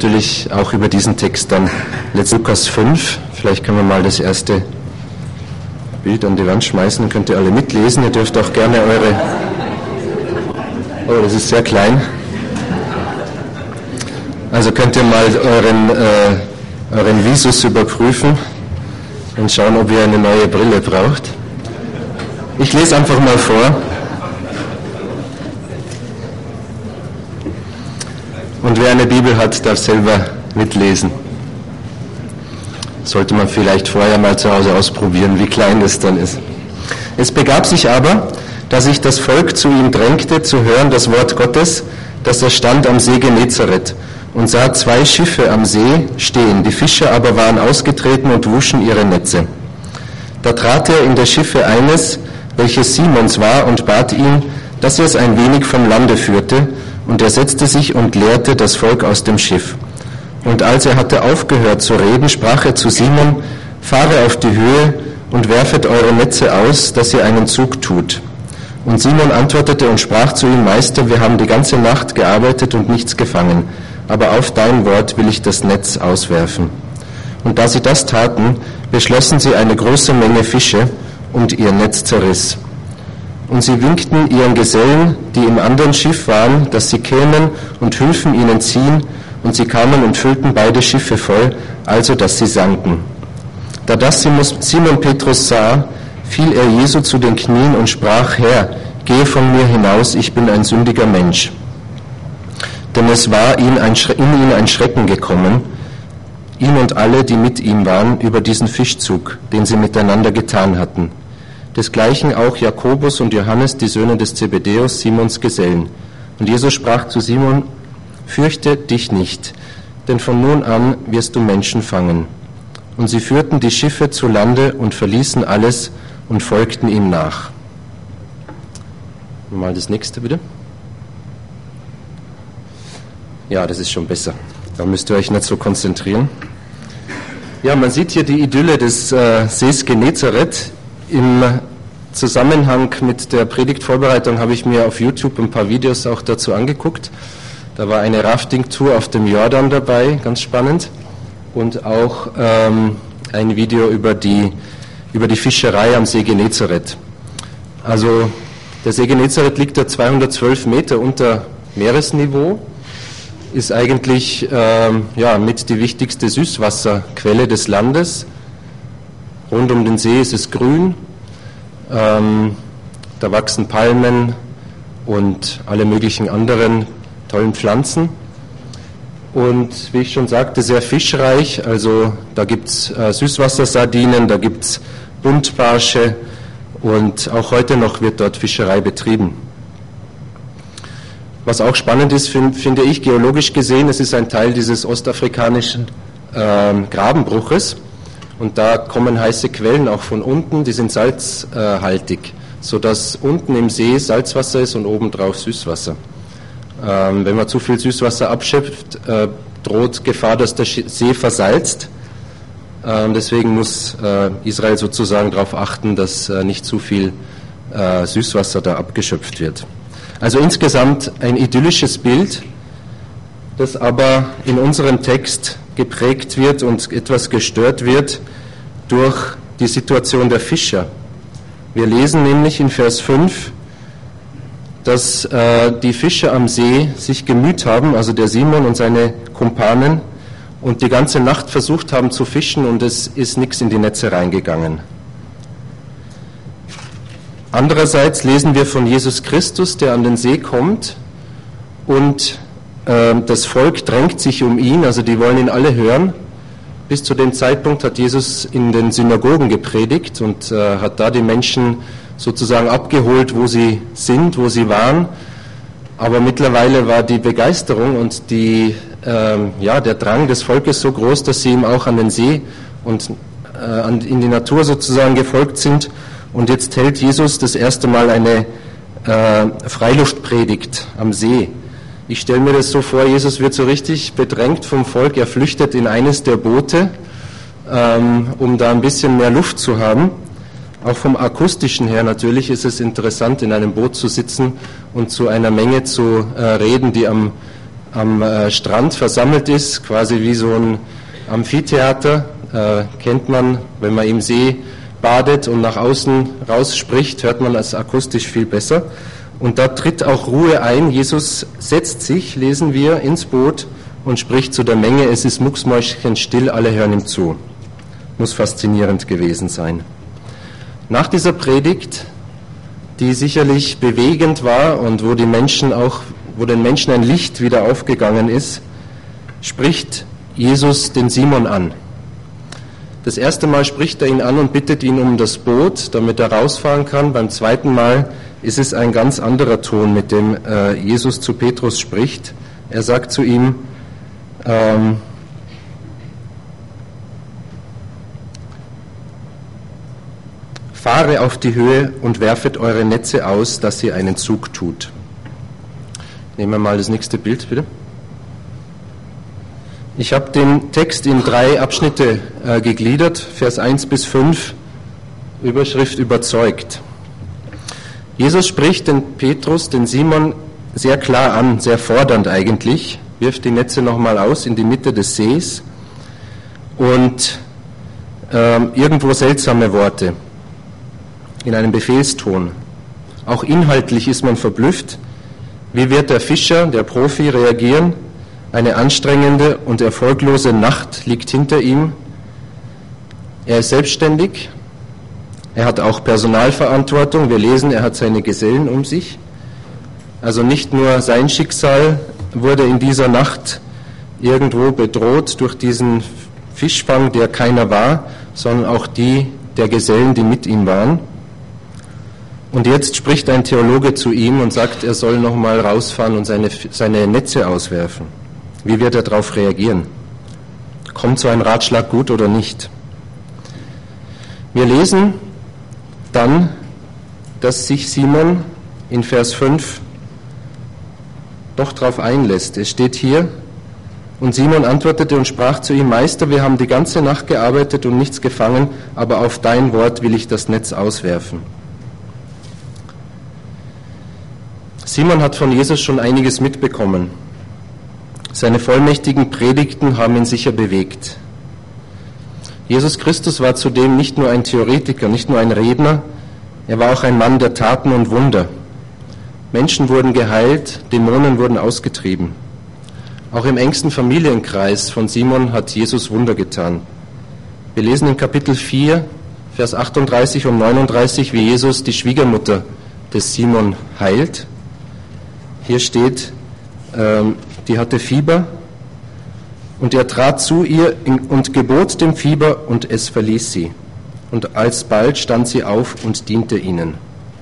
natürlich auch über diesen Text dann Lukas 5. Vielleicht können wir mal das erste Bild an die Wand schmeißen, könnt ihr alle mitlesen. Ihr dürft auch gerne eure... Oh, das ist sehr klein. Also könnt ihr mal euren Visus überprüfen und schauen, ob ihr eine neue Brille braucht. Ich lese einfach mal vor. Und wer eine Bibel hat, darf selber mitlesen. Sollte man vielleicht vorher mal zu Hause ausprobieren, wie klein das dann ist. Es begab sich aber, dass sich das Volk zu ihm drängte, zu hören das Wort Gottes, dass er stand am See Genezareth und sah 2 Schiffe am See stehen. Die Fischer aber waren ausgetreten und wuschen ihre Netze. Da trat er in das Schiffe eines, welches Simons war, und bat ihn, dass er es ein wenig vom Lande führte, und er setzte sich und lehrte das Volk aus dem Schiff. Und als er hatte aufgehört zu reden, sprach er zu Simon, fahre auf die Höhe und werfet eure Netze aus, dass ihr einen Zug tut. Und Simon antwortete und sprach zu ihm, Meister, wir haben die ganze Nacht gearbeitet und nichts gefangen, aber auf dein Wort will ich das Netz auswerfen. Und da sie das taten, beschlossen sie eine große Menge Fische, und ihr Netz zerriss. Und sie winkten ihren Gesellen, die im anderen Schiff waren, dass sie kämen und hülfen ihnen ziehen, und sie kamen und füllten beide Schiffe voll, also dass sie sanken. Da das Simon Petrus sah, fiel er Jesu zu den Knien und sprach, Herr, gehe von mir hinaus, ich bin ein sündiger Mensch. Denn es war in ihn ein Schrecken gekommen, ihn und alle, die mit ihm waren, über diesen Fischzug, den sie miteinander getan hatten. Desgleichen auch Jakobus und Johannes, die Söhne des Zebedäus, Simons Gesellen. Und Jesus sprach zu Simon, fürchte dich nicht, denn von nun an wirst du Menschen fangen. Und sie führten die Schiffe zu Lande und verließen alles und folgten ihm nach. Mal das nächste bitte. Ja, das ist schon besser. Da müsst ihr euch nicht so konzentrieren. Ja, man sieht hier die Idylle des Sees Genezareth. Im Zusammenhang mit der Predigtvorbereitung habe ich mir auf YouTube ein paar Videos auch dazu angeguckt. Da war eine Rafting-Tour auf dem Jordan dabei, ganz spannend. Und auch ein Video über die Fischerei am See Genezareth. Also der See Genezareth liegt da 212 Meter unter Meeresniveau, ist eigentlich mit die wichtigste Süßwasserquelle des Landes. Rund um den See ist es grün, da wachsen Palmen und alle möglichen anderen tollen Pflanzen. Und wie ich schon sagte, sehr fischreich, also da gibt es Süßwassersardinen, da gibt es Buntbarsche und auch heute noch wird dort Fischerei betrieben. Was auch spannend ist, finde ich, geologisch gesehen, es ist ein Teil dieses ostafrikanischen Grabenbruches. Und da kommen heiße Quellen auch von unten, die sind salzhaltig, sodass unten im See Salzwasser ist und obendrauf Süßwasser. Wenn man zu viel Süßwasser abschöpft, droht Gefahr, dass der See versalzt. Deswegen muss Israel sozusagen darauf achten, dass nicht zu viel Süßwasser da abgeschöpft wird. Also insgesamt ein idyllisches Bild, das aber in unserem Text geprägt wird und etwas gestört wird durch die Situation der Fischer. Wir lesen nämlich in Vers 5, dass die Fischer am See sich gemüht haben, also der Simon und seine Kumpanen, und die ganze Nacht versucht haben zu fischen und es ist nichts in die Netze reingegangen. Andererseits lesen wir von Jesus Christus, der an den See kommt und das Volk drängt sich um ihn, also die wollen ihn alle hören. Bis zu dem Zeitpunkt hat Jesus in den Synagogen gepredigt und hat da die Menschen sozusagen abgeholt, wo sie sind, wo sie waren. Aber mittlerweile war die Begeisterung und der Drang des Volkes so groß, dass sie ihm auch an den See und in die Natur sozusagen gefolgt sind. Und jetzt hält Jesus das erste Mal eine Freiluftpredigt am See. Ich stelle mir das so vor, Jesus wird so richtig bedrängt vom Volk, er flüchtet in eines der Boote, um da ein bisschen mehr Luft zu haben. Auch vom Akustischen her natürlich ist es interessant, in einem Boot zu sitzen und zu einer Menge zu reden, die am am Strand versammelt ist, quasi wie so ein Amphitheater, kennt man, wenn man im See badet und nach außen raus spricht, hört man es akustisch viel besser. Und da tritt auch Ruhe ein. Jesus setzt sich, lesen wir, ins Boot und spricht zu der Menge, es ist mucksmäuschenstill, alle hören ihm zu. Muss faszinierend gewesen sein. Nach dieser Predigt, die sicherlich bewegend war und wo den Menschen ein Licht wieder aufgegangen ist, spricht Jesus den Simon an. Das erste Mal spricht er ihn an und bittet ihn um das Boot, damit er rausfahren kann. Beim zweiten Mal ist es ein ganz anderer Ton, mit dem Jesus zu Petrus spricht. Er sagt zu ihm, fahre auf die Höhe und werfet eure Netze aus, dass ihr einen Zug tut. Nehmen wir mal das nächste Bild, bitte. Ich habe den Text in 3 Abschnitte gegliedert, Vers 1 bis 5, Überschrift überzeugt. Jesus spricht den Petrus, den Simon, sehr klar an, sehr fordernd eigentlich, wirft die Netze nochmal aus in die Mitte des Sees und irgendwo seltsame Worte in einem Befehlston. Auch inhaltlich ist man verblüfft. Wie wird der Fischer, der Profi, reagieren? Eine anstrengende und erfolglose Nacht liegt hinter ihm. Er ist selbstständig. Er hat auch Personalverantwortung. Wir lesen, er hat seine Gesellen um sich. Also nicht nur sein Schicksal wurde in dieser Nacht irgendwo bedroht durch diesen Fischfang, der keiner war, sondern auch die der Gesellen, die mit ihm waren. Und jetzt spricht ein Theologe zu ihm und sagt, er soll nochmal rausfahren und seine Netze auswerfen. Wie wird er darauf reagieren? Kommt so ein Ratschlag gut oder nicht? Wir lesen dann, dass sich Simon in Vers 5 doch darauf einlässt. Es steht hier, und Simon antwortete und sprach zu ihm, Meister, wir haben die ganze Nacht gearbeitet und nichts gefangen, aber auf dein Wort will ich das Netz auswerfen. Simon hat von Jesus schon einiges mitbekommen. Seine vollmächtigen Predigten haben ihn sicher bewegt. Jesus Christus war zudem nicht nur ein Theoretiker, nicht nur ein Redner, er war auch ein Mann der Taten und Wunder. Menschen wurden geheilt, Dämonen wurden ausgetrieben. Auch im engsten Familienkreis von Simon hat Jesus Wunder getan. Wir lesen in Kapitel 4, Vers 38 und 39, wie Jesus die Schwiegermutter des Simon heilt. Hier steht, die hatte Fieber und er trat zu ihr und gebot dem Fieber und es verließ sie. Und alsbald stand sie auf und diente ihnen.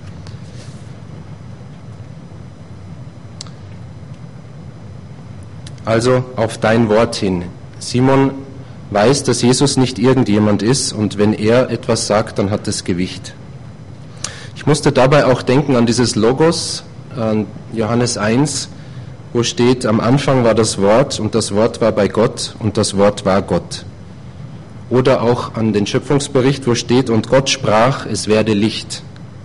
Also auf dein Wort hin. Simon weiß, dass Jesus nicht irgendjemand ist und wenn er etwas sagt, dann hat es Gewicht. Ich musste dabei auch denken an dieses Logos, an Johannes 1, wo steht, am Anfang war das Wort und das Wort war bei Gott und das Wort war Gott. Oder auch an den Schöpfungsbericht, wo steht, und Gott sprach, es werde Licht.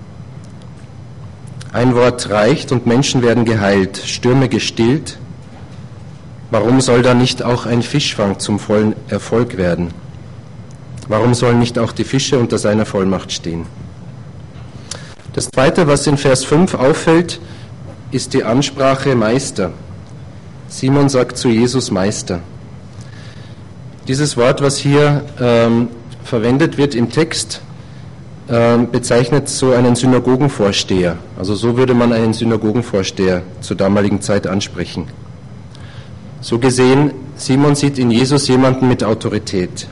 Ein Wort reicht und Menschen werden geheilt, Stürme gestillt. Warum soll da nicht auch ein Fischfang zum vollen Erfolg werden? Warum sollen nicht auch die Fische unter seiner Vollmacht stehen? Das Zweite, was in Vers 5 auffällt, ist die Ansprache Meister. Simon sagt zu Jesus Meister. Dieses Wort, was hier verwendet wird im Text, bezeichnet so einen Synagogenvorsteher. Also so würde man einen Synagogenvorsteher zur damaligen Zeit ansprechen. So gesehen, Simon sieht in Jesus jemanden mit Autorität.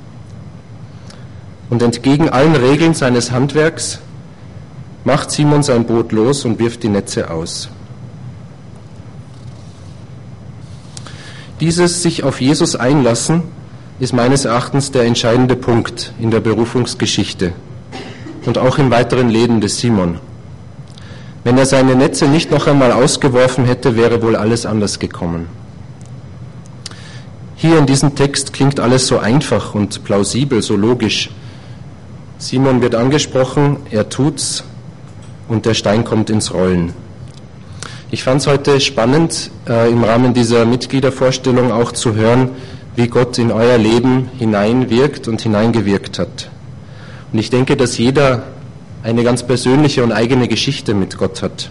Und entgegen allen Regeln seines Handwerks macht Simon sein Boot los und wirft die Netze aus. Dieses sich auf Jesus einlassen ist meines Erachtens der entscheidende Punkt in der Berufungsgeschichte und auch im weiteren Leben des Simon. Wenn er seine Netze nicht noch einmal ausgeworfen hätte, wäre wohl alles anders gekommen. Hier in diesem Text klingt alles so einfach und plausibel, so logisch. Simon wird angesprochen, er tut's und der Stein kommt ins Rollen. Ich fand es heute spannend, im Rahmen dieser Mitgliedervorstellung auch zu hören, wie Gott in euer Leben hineinwirkt und hineingewirkt hat. Und ich denke, dass jeder eine ganz persönliche und eigene Geschichte mit Gott hat.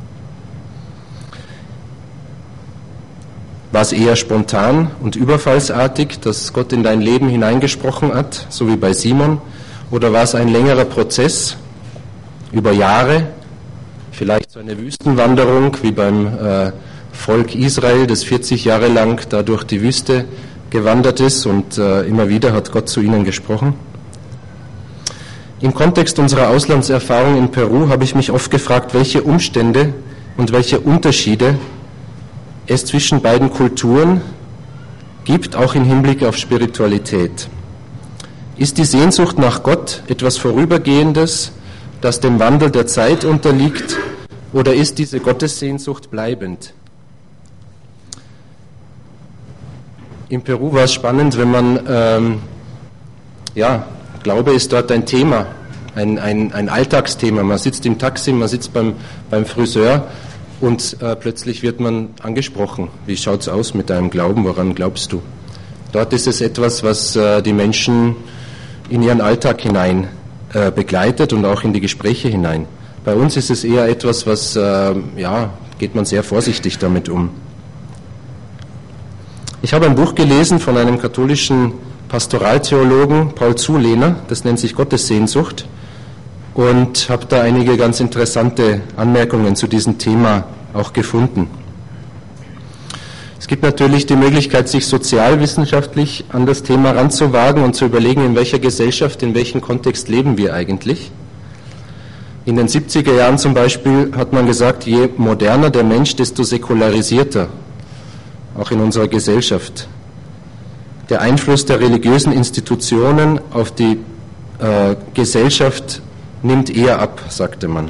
War es eher spontan und überfallsartig, dass Gott in dein Leben hineingesprochen hat, so wie bei Simon? Oder war es ein längerer Prozess über Jahre, vielleicht so eine Wüstenwanderung wie beim Volk Israel, das 40 Jahre lang da durch die Wüste gewandert ist und immer wieder hat Gott zu ihnen gesprochen? Im Kontext unserer Auslandserfahrung in Peru habe ich mich oft gefragt, welche Umstände und welche Unterschiede es zwischen beiden Kulturen gibt, auch im Hinblick auf Spiritualität. Ist die Sehnsucht nach Gott etwas Vorübergehendes, das dem Wandel der Zeit unterliegt, oder ist diese Gottessehnsucht bleibend? In Peru war es spannend, wenn man, Glaube ist dort ein Thema, ein Alltagsthema. Man sitzt im Taxi, man sitzt beim Friseur und plötzlich wird man angesprochen. Wie schaut's aus mit deinem Glauben? Woran glaubst du? Dort ist es etwas, was die Menschen in ihren Alltag hinein begleitet und auch in die Gespräche hinein. Bei uns ist es eher etwas, was, geht man sehr vorsichtig damit um. Ich habe ein Buch gelesen von einem katholischen Pastoraltheologen, Paul Zulehner, das nennt sich Gottessehnsucht, und habe da einige ganz interessante Anmerkungen zu diesem Thema auch gefunden. Es gibt natürlich die Möglichkeit, sich sozialwissenschaftlich an das Thema ranzuwagen und zu überlegen, in welcher Gesellschaft, in welchem Kontext leben wir eigentlich. In den 70er Jahren zum Beispiel hat man gesagt, je moderner der Mensch, desto säkularisierter, auch in unserer Gesellschaft. Der Einfluss der religiösen Institutionen auf die Gesellschaft nimmt eher ab, sagte man.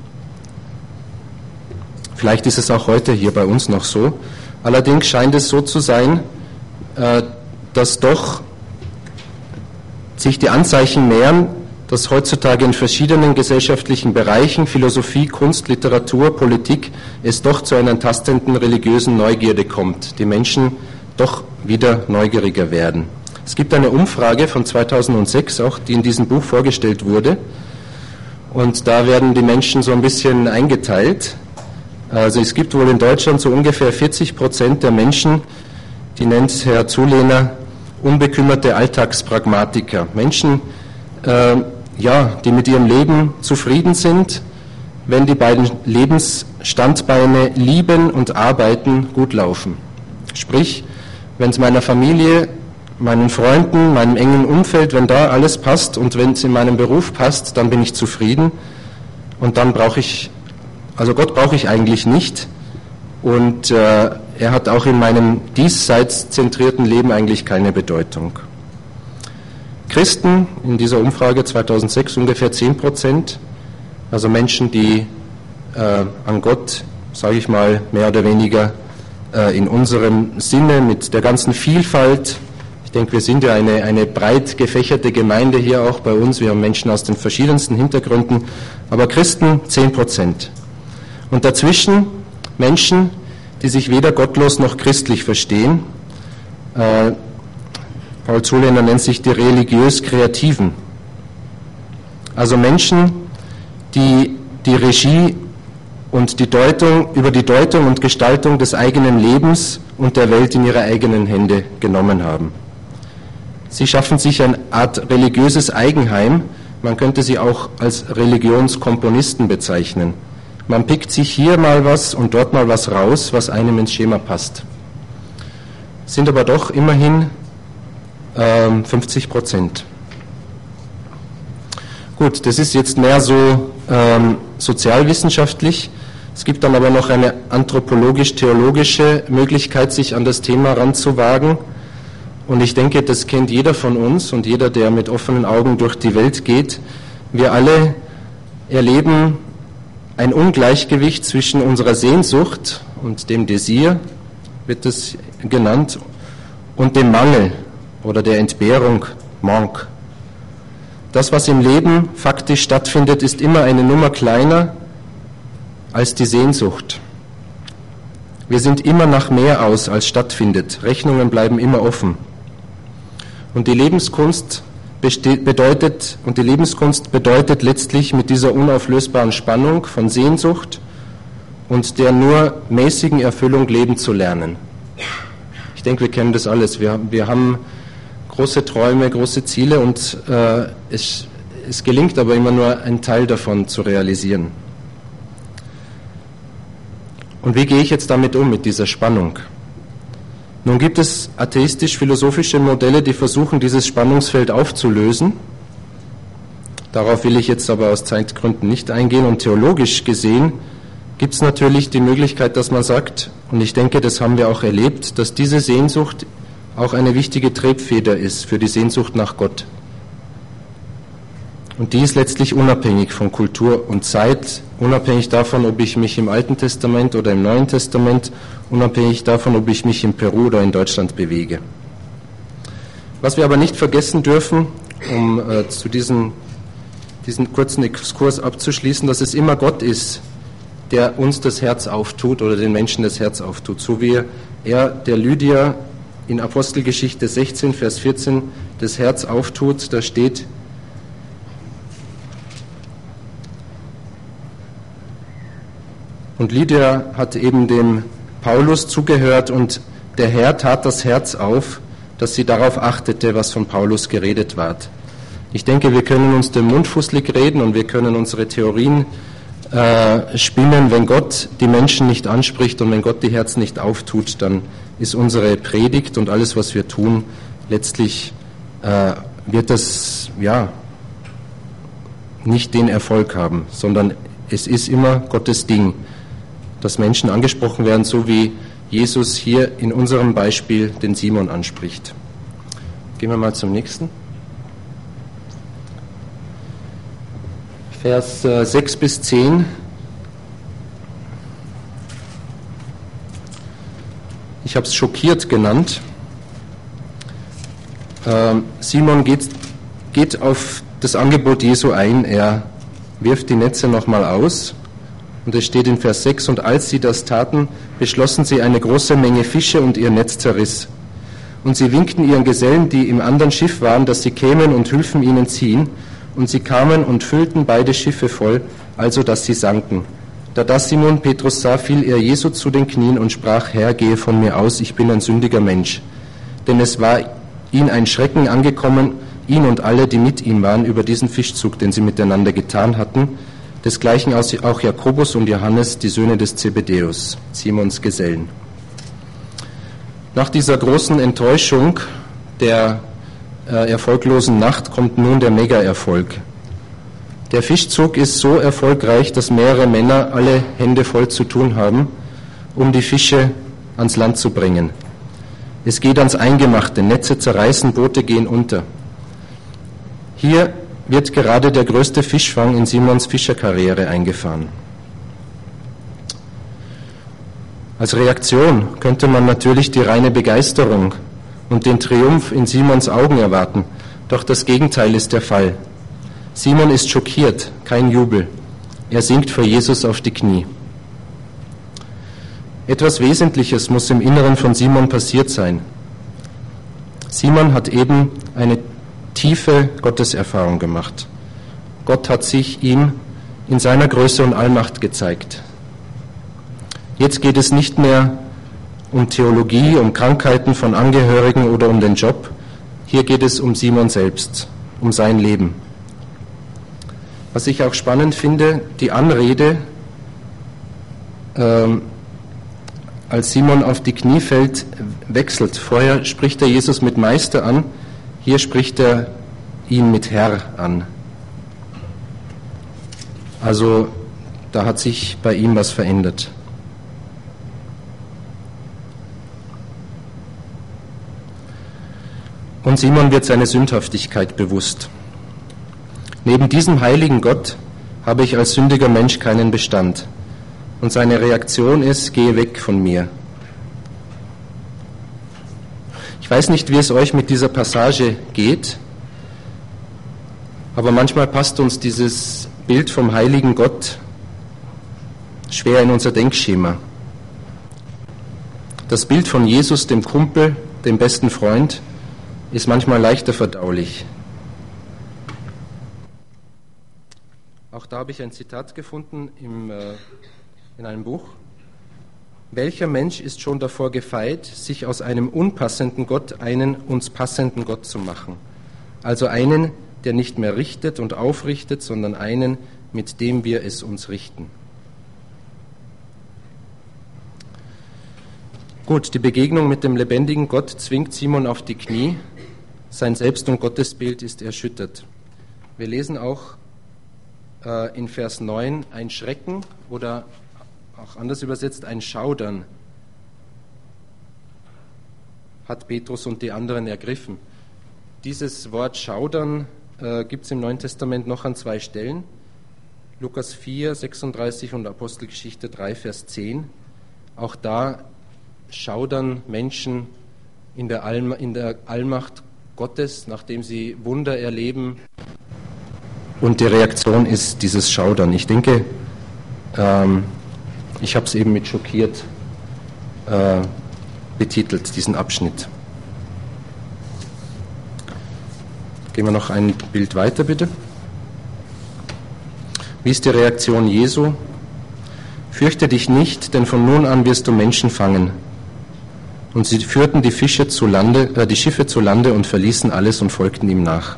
Vielleicht ist es auch heute hier bei uns noch so. Allerdings scheint es so zu sein, dass doch sich die Anzeichen nähern, dass heutzutage in verschiedenen gesellschaftlichen Bereichen, Philosophie, Kunst, Literatur, Politik, es doch zu einer tastenden religiösen Neugierde kommt. Die Menschen doch wieder neugieriger werden. Es gibt eine Umfrage von 2006, auch die in diesem Buch vorgestellt wurde. Und da werden die Menschen so ein bisschen eingeteilt. Also es gibt wohl in Deutschland so ungefähr 40% der Menschen, die nennt Herr Zulehner unbekümmerte Alltagspragmatiker. Menschen, die mit ihrem Leben zufrieden sind, wenn die beiden Lebensstandbeine Lieben und Arbeiten gut laufen. Sprich, wenn es meiner Familie, meinen Freunden, meinem engen Umfeld, wenn da alles passt und wenn es in meinem Beruf passt, dann bin ich zufrieden und dann Gott brauche ich eigentlich nicht und er hat auch in meinem diesseits zentrierten Leben eigentlich keine Bedeutung. Christen, in dieser Umfrage 2006 ungefähr 10%, also Menschen, die an Gott, sage ich mal, mehr oder weniger in unserem Sinne mit der ganzen Vielfalt, ich denke, wir sind ja eine breit gefächerte Gemeinde hier auch bei uns, wir haben Menschen aus den verschiedensten Hintergründen, aber Christen 10%. Und dazwischen Menschen, die sich weder gottlos noch christlich verstehen. Paul Zulehner nennt sich die religiös-Kreativen. Also Menschen, die die Regie und über die Deutung und Gestaltung des eigenen Lebens und der Welt in ihre eigenen Hände genommen haben. Sie schaffen sich eine Art religiöses Eigenheim, man könnte sie auch als Religionskomponisten bezeichnen. Man pickt sich hier mal was und dort mal was raus, was einem ins Schema passt. Sind aber doch immerhin 50%. Gut, das ist jetzt mehr so sozialwissenschaftlich. Es gibt dann aber noch eine anthropologisch-theologische Möglichkeit, sich an das Thema ranzuwagen. Und ich denke, das kennt jeder von uns und jeder, der mit offenen Augen durch die Welt geht. Wir alle erleben ein Ungleichgewicht zwischen unserer Sehnsucht und dem Desir, wird es genannt, und dem Mangel oder der Entbehrung, Manque. Das, was im Leben faktisch stattfindet, ist immer eine Nummer kleiner als die Sehnsucht. Wir sind immer nach mehr aus, als stattfindet. Rechnungen bleiben immer offen. Und die Lebenskunst bedeutet letztlich mit dieser unauflösbaren Spannung von Sehnsucht und der nur mäßigen Erfüllung leben zu lernen. Ich denke, wir kennen das alles. Wir haben große Träume, große Ziele und es gelingt aber immer nur ein Teil davon zu realisieren. Und wie gehe ich jetzt damit um, mit dieser Spannung? Nun gibt es atheistisch-philosophische Modelle, die versuchen, dieses Spannungsfeld aufzulösen. Darauf will ich jetzt aber aus Zeitgründen nicht eingehen. Und theologisch gesehen gibt es natürlich die Möglichkeit, dass man sagt, und ich denke, das haben wir auch erlebt, dass diese Sehnsucht auch eine wichtige Triebfeder ist für die Sehnsucht nach Gott. Und die ist letztlich unabhängig von Kultur und Zeit, unabhängig davon, ob ich mich im Alten Testament oder im Neuen Testament, unabhängig davon, ob ich mich in Peru oder in Deutschland bewege. Was wir aber nicht vergessen dürfen, um zu diesen kurzen Exkurs abzuschließen, dass es immer Gott ist, der uns das Herz auftut oder den Menschen das Herz auftut, so wie er der Lydia in Apostelgeschichte 16, Vers 14 das Herz auftut, da steht: Und Lydia hat eben dem Paulus zugehört und der Herr tat das Herz auf, dass sie darauf achtete, was von Paulus geredet ward. Ich denke, wir können uns den Mund fusselig reden und wir können unsere Theorien spinnen. Wenn Gott die Menschen nicht anspricht und wenn Gott die Herzen nicht auftut, dann ist unsere Predigt und alles, was wir tun, letztlich wird das nicht den Erfolg haben, sondern es ist immer Gottes Ding, dass Menschen angesprochen werden, so wie Jesus hier in unserem Beispiel den Simon anspricht. Gehen wir mal zum nächsten. Vers 6 bis 10. Ich habe es schockiert genannt. Simon geht auf das Angebot Jesu ein. Er wirft die Netze nochmal aus. Und es steht in Vers 6, und als sie das taten, beschlossen sie eine große Menge Fische und ihr Netz zerriss. Und sie winkten ihren Gesellen, die im anderen Schiff waren, dass sie kämen und hülfen ihnen ziehen. Und sie kamen und füllten beide Schiffe voll, also dass sie sanken. Da das Simon Petrus sah, fiel er Jesu zu den Knien und sprach: Herr, gehe von mir aus, ich bin ein sündiger Mensch. Denn es war ihn ein Schrecken angekommen, ihn und alle, die mit ihm waren, über diesen Fischzug, den sie miteinander getan hatten. Desgleichen auch Jakobus und Johannes, die Söhne des Zebedäus, Simons Gesellen. Nach dieser großen Enttäuschung der erfolglosen Nacht kommt nun der Mega-Erfolg. Der Fischzug ist so erfolgreich, dass mehrere Männer alle Hände voll zu tun haben, um die Fische ans Land zu bringen. Es geht ans Eingemachte, Netze zerreißen, Boote gehen unter. Hier wird gerade der größte Fischfang in Simons Fischerkarriere eingefahren. Als Reaktion könnte man natürlich die reine Begeisterung und den Triumph in Simons Augen erwarten, doch das Gegenteil ist der Fall. Simon ist schockiert, kein Jubel. Er sinkt vor Jesus auf die Knie. Etwas Wesentliches muss im Inneren von Simon passiert sein. Simon hat eben eine tiefe Gotteserfahrung gemacht. Gott hat sich ihm in seiner Größe und Allmacht gezeigt. Jetzt geht es nicht mehr um Theologie, um Krankheiten von Angehörigen oder um den Job. Hier geht es um Simon selbst, um sein Leben. Was ich auch spannend finde, die Anrede, als Simon auf die Knie fällt, wechselt. Vorher spricht er Jesus mit Meister an, hier spricht er ihn mit Herr an. Also da hat sich bei ihm was verändert. Und Simon wird seine Sündhaftigkeit bewusst. Neben diesem heiligen Gott habe ich als sündiger Mensch keinen Bestand. Und seine Reaktion ist: Gehe weg von mir. Ich weiß nicht, wie es euch mit dieser Passage geht, aber manchmal passt uns dieses Bild vom heiligen Gott schwer in unser Denkschema. Das Bild von Jesus, dem Kumpel, dem besten Freund, ist manchmal leichter verdaulich. Auch da habe ich ein Zitat gefunden in einem Buch. Welcher Mensch ist schon davor gefeit, sich aus einem unpassenden Gott einen uns passenden Gott zu machen? Also einen, der nicht mehr richtet und aufrichtet, sondern einen, mit dem wir es uns richten. Gut, die Begegnung mit dem lebendigen Gott zwingt Simon auf die Knie. Sein Selbst- und Gottesbild ist erschüttert. Wir lesen auch in Vers 9 ein Schrecken oder auch anders übersetzt ein Schaudern hat Petrus und die anderen ergriffen. Dieses Wort Schaudern gibt es im Neuen Testament noch an 2 Stellen. Lukas 4, 36 und Apostelgeschichte 3, Vers 10. Auch da schaudern Menschen in der Allmacht Gottes, nachdem sie Wunder erleben. Und die Reaktion ist dieses Schaudern. Ich denke, ich habe es eben mit schockiert betitelt, diesen Abschnitt. Gehen wir noch ein Bild weiter, bitte. Wie ist die Reaktion Jesu? Fürchte dich nicht, denn von nun an wirst du Menschen fangen. Und sie führten die Schiffe zu Lande und verließen alles und folgten ihm nach.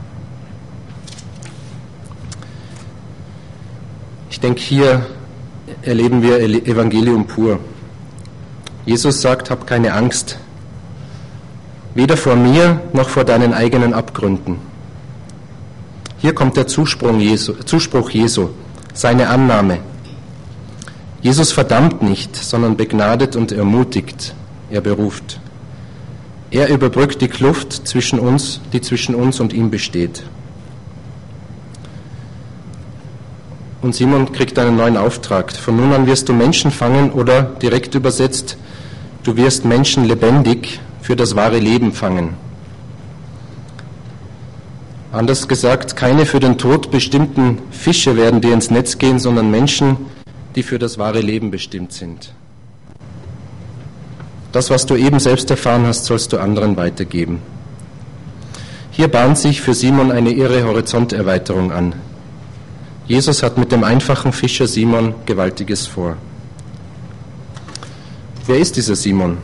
Ich denke, hier erleben wir Evangelium pur. Jesus sagt, hab keine Angst, weder vor mir noch vor deinen eigenen Abgründen. Hier kommt der Zuspruch Jesu, seine Annahme. Jesus verdammt nicht, sondern begnadet und ermutigt. Er beruft. Er überbrückt die Kluft die zwischen uns und ihm besteht. Und Simon kriegt einen neuen Auftrag. Von nun an wirst du Menschen fangen oder direkt übersetzt, du wirst Menschen lebendig für das wahre Leben fangen. Anders gesagt, keine für den Tod bestimmten Fische werden dir ins Netz gehen, sondern Menschen, die für das wahre Leben bestimmt sind. Das, was du eben selbst erfahren hast, sollst du anderen weitergeben. Hier bahnt sich für Simon eine irre Horizonterweiterung an. Jesus hat mit dem einfachen Fischer Simon Gewaltiges vor. Wer ist dieser Simon?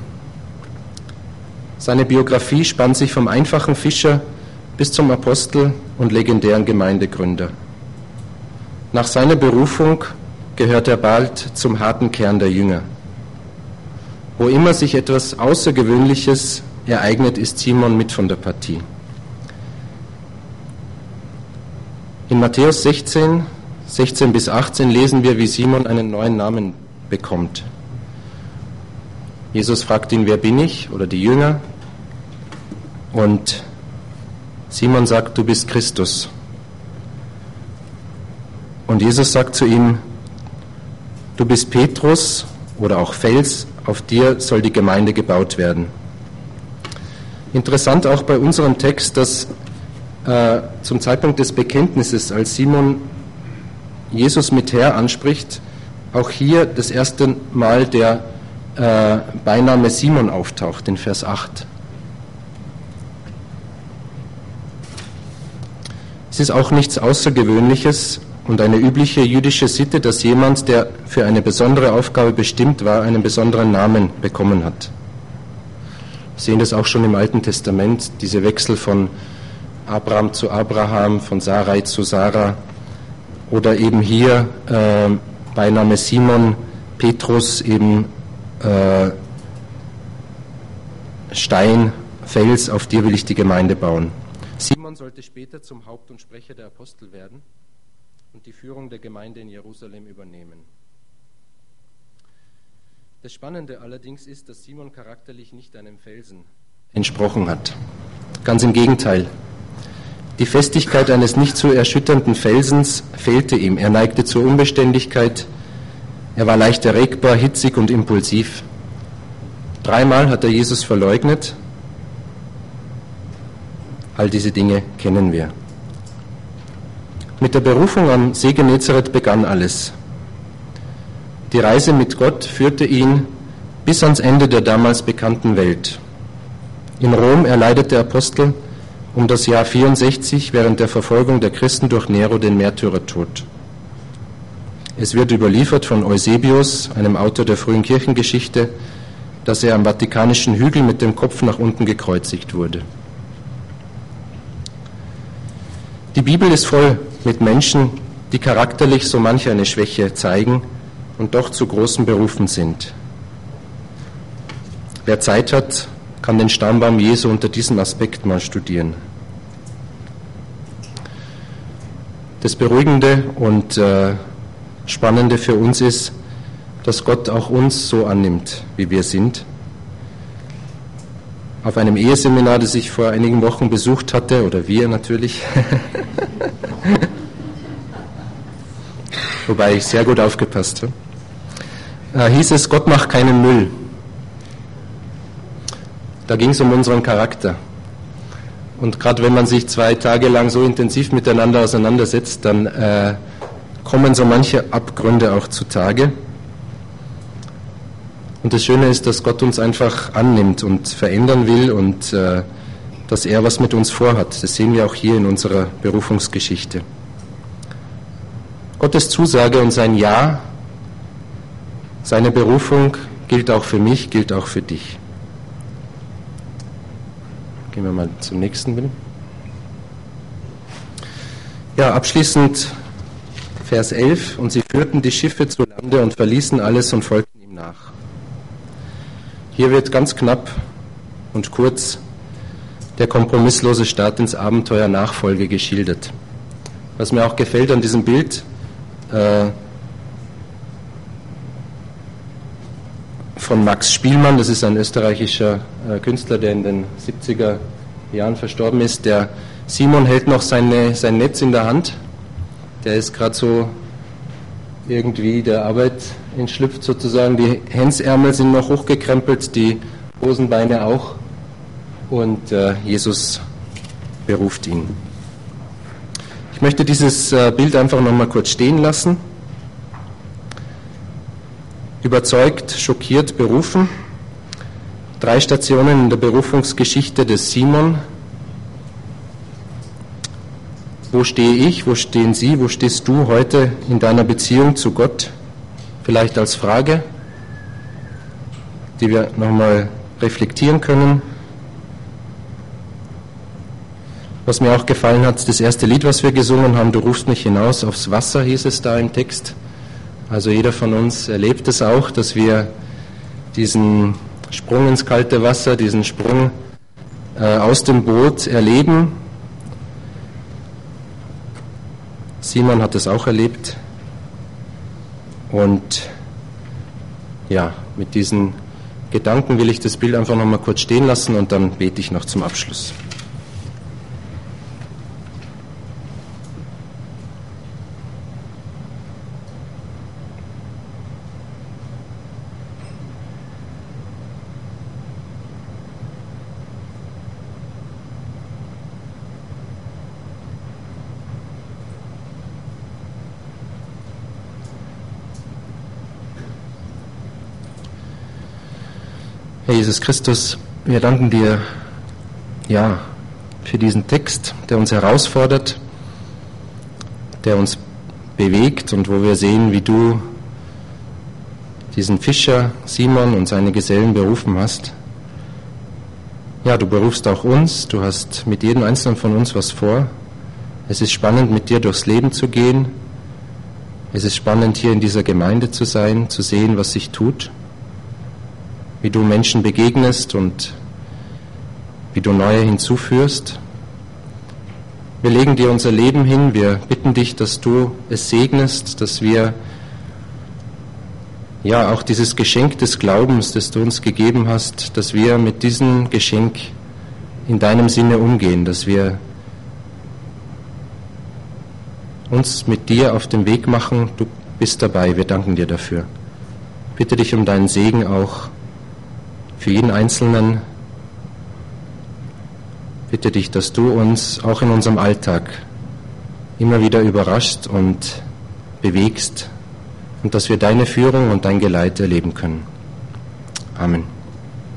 Seine Biografie spannt sich vom einfachen Fischer bis zum Apostel und legendären Gemeindegründer. Nach seiner Berufung gehört er bald zum harten Kern der Jünger. Wo immer sich etwas Außergewöhnliches ereignet, ist Simon mit von der Partie. In Matthäus 16 bis 18 lesen wir, wie Simon einen neuen Namen bekommt. Jesus fragt ihn, wer bin ich? Oder die Jünger. Und Simon sagt, du bist Christus. Und Jesus sagt zu ihm, du bist Petrus oder auch Fels, auf dir soll die Gemeinde gebaut werden. Interessant auch bei unserem Text, dass zum Zeitpunkt des Bekenntnisses, als Simon Jesus mit Herr anspricht, auch hier das erste Mal der Beiname Simon auftaucht, in Vers 8. Es ist auch nichts Außergewöhnliches und eine übliche jüdische Sitte, dass jemand, der für eine besondere Aufgabe bestimmt war, einen besonderen Namen bekommen hat. Wir sehen das auch schon im Alten Testament, diese Wechsel von Abraham zu Abraham, von Sarai zu Sarah oder eben hier Beiname Simon, Petrus eben Stein, Fels, auf dir will ich die Gemeinde bauen. Simon sollte später zum Haupt und Sprecher der Apostel werden und die Führung der Gemeinde in Jerusalem übernehmen. Das Spannende allerdings ist, dass Simon charakterlich nicht einem Felsen entsprochen hat. Ganz im Gegenteil. Die Festigkeit eines nicht zu erschütternden Felsens fehlte ihm. Er neigte zur Unbeständigkeit. Er war leicht erregbar, hitzig und impulsiv. 3-mal hat er Jesus verleugnet. All diese Dinge kennen wir. Mit der Berufung am See Genezareth begann alles. Die Reise mit Gott führte ihn bis ans Ende der damals bekannten Welt. In Rom erleidet der Apostel um das Jahr 64 während der Verfolgung der Christen durch Nero den Märtyrertod. Es wird überliefert von Eusebius, einem Autor der frühen Kirchengeschichte, dass er am Vatikanischen Hügel mit dem Kopf nach unten gekreuzigt wurde. Die Bibel ist voll mit Menschen, die charakterlich so manch eine Schwäche zeigen und doch zu großen Berufen sind. Wer Zeit hat, kann den Stammbaum Jesu unter diesem Aspekt mal studieren. Das Beruhigende und Spannende für uns ist, dass Gott auch uns so annimmt, wie wir sind. Auf einem Eheseminar, das ich vor einigen Wochen besucht hatte, oder wir natürlich, wobei ich sehr gut aufgepasst habe, hieß es, Gott macht keinen Müll. Da ging es um unseren Charakter. Und gerade wenn man sich 2 Tage lang so intensiv miteinander auseinandersetzt, dann kommen so manche Abgründe auch zutage. Und das Schöne ist, dass Gott uns einfach annimmt und verändern will und dass er was mit uns vorhat. Das sehen wir auch hier in unserer Berufungsgeschichte. Gottes Zusage und sein Ja, seine Berufung gilt auch für mich, gilt auch für dich. Gehen wir mal zum nächsten Bild. Ja, abschließend Vers 11. Und sie führten die Schiffe zu Lande und verließen alles und folgten ihm nach. Hier wird ganz knapp und kurz der kompromisslose Start ins Abenteuer Nachfolge geschildert. Was mir auch gefällt an diesem Bild, von Max Spielmann, das ist ein österreichischer Künstler, der in den 70er Jahren verstorben ist. Der Simon hält noch sein Netz in der Hand. Der ist gerade so irgendwie der Arbeit entschlüpft sozusagen. Die Hemdsärmel sind noch hochgekrempelt, die Hosenbeine auch. Und Jesus beruft ihn. Ich möchte dieses Bild einfach nochmal kurz stehen lassen. Überzeugt, schockiert, berufen. 3 Stationen in der Berufungsgeschichte des Simon. Wo stehe ich, wo stehen Sie, wo stehst du heute in deiner Beziehung zu Gott? Vielleicht als Frage, die wir nochmal reflektieren können. Was mir auch gefallen hat, das erste Lied, was wir gesungen haben, Du rufst mich hinaus aufs Wasser, hieß es da im Text. Also jeder von uns erlebt es auch, dass wir diesen Sprung ins kalte Wasser, diesen Sprung aus dem Boot erleben. Simon hat es auch erlebt. Und ja, mit diesen Gedanken will ich das Bild einfach nochmal kurz stehen lassen und dann bete ich noch zum Abschluss. Herr Jesus Christus, wir danken dir, ja, für diesen Text, der uns herausfordert, der uns bewegt und wo wir sehen, wie du diesen Fischer Simon und seine Gesellen berufen hast. Ja, du berufst auch uns, du hast mit jedem Einzelnen von uns was vor. Es ist spannend, mit dir durchs Leben zu gehen. Es ist spannend, hier in dieser Gemeinde zu sein, zu sehen, was sich tut, wie du Menschen begegnest und wie du neue hinzuführst. Wir legen dir unser Leben hin, wir bitten dich, dass du es segnest, dass wir ja auch dieses Geschenk des Glaubens, das du uns gegeben hast, dass wir mit diesem Geschenk in deinem Sinne umgehen, dass wir uns mit dir auf den Weg machen. Du bist dabei, wir danken dir dafür. Bitte dich um deinen Segen auch für jeden Einzelnen. Bitte dich, dass du uns auch in unserem Alltag immer wieder überraschst und bewegst und dass wir deine Führung und dein Geleit erleben können. Amen.